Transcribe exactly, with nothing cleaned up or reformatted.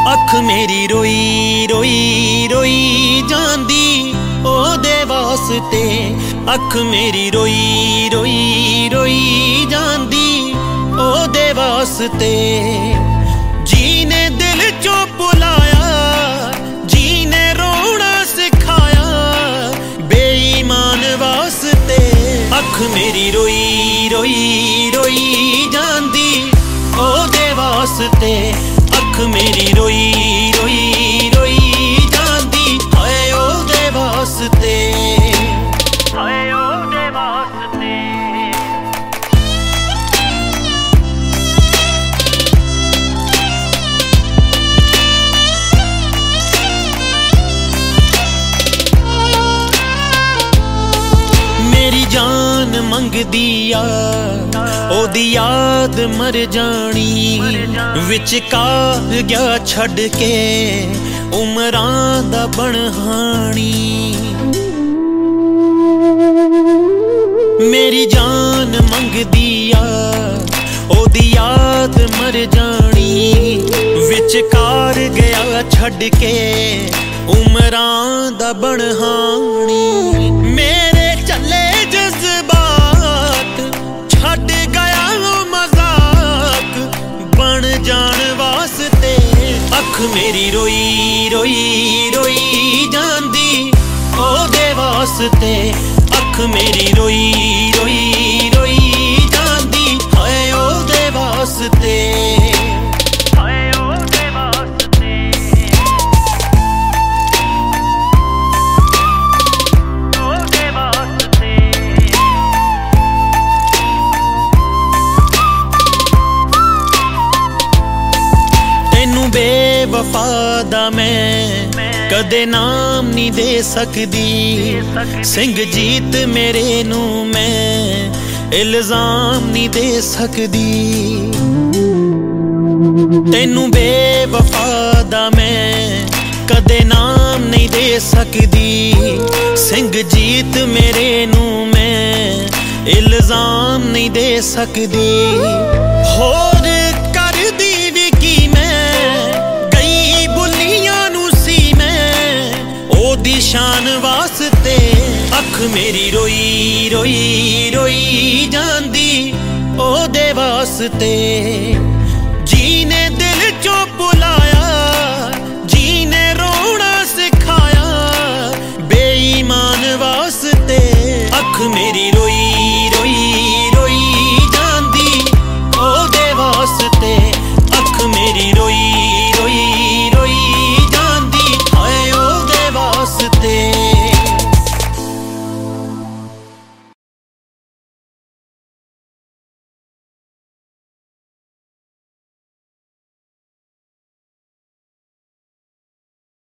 अख मेरी रोई रोई रोई जांदी ओदे वास्ते। अख मेरी रोई रोई रोई जांदी ओदे वास्ते। जीने दिल चों भुलाया जीने रोना सिखाया बेईमान वास्ते। अख मेरी रोई रोई रोई जांदी ओदे वास्ते। अख मेरी रोई रोई रोई जांदी हाय ओदे वास्ते हाय ओदे वास्ते। मेरी जान मंगदी आ ओदी याद मर जानी। विचकार गया छड़ के उमरां दा बनहानी। मेरी जान मंगदी आ ओदी याद मर जानी। विचकार गया छड़ के उमरां दा बनहानी। मेरे चले जज्बात छड़ गया मजाक बन जान वास्ते। अख मेरी रोई रोई रोई जांदी ओदे वास्ते। अख मेरी रोई रोई रोई जांदी हाय ओदे वास्ते हाय ओदे वास्ते। ओदे वास्ते तेनू बेवफा दा मैं कदे नाम नहीं दे सकदी। सिंह जीत मेरे नू मैं इल्जाम नहीं दे सकदी। तेनू बेवफा दा मैं कदे नाम नहीं दे सकदी। सिंह जीत मेरे नू मैं इल्जाम नहीं दे सकदी। होर कर दी भी की मैं गई बुलियां नू सी मैं ओदी शान वास्ते। अख मेरी रोई रोई रोई जांदी ओदे वास्ते। जीने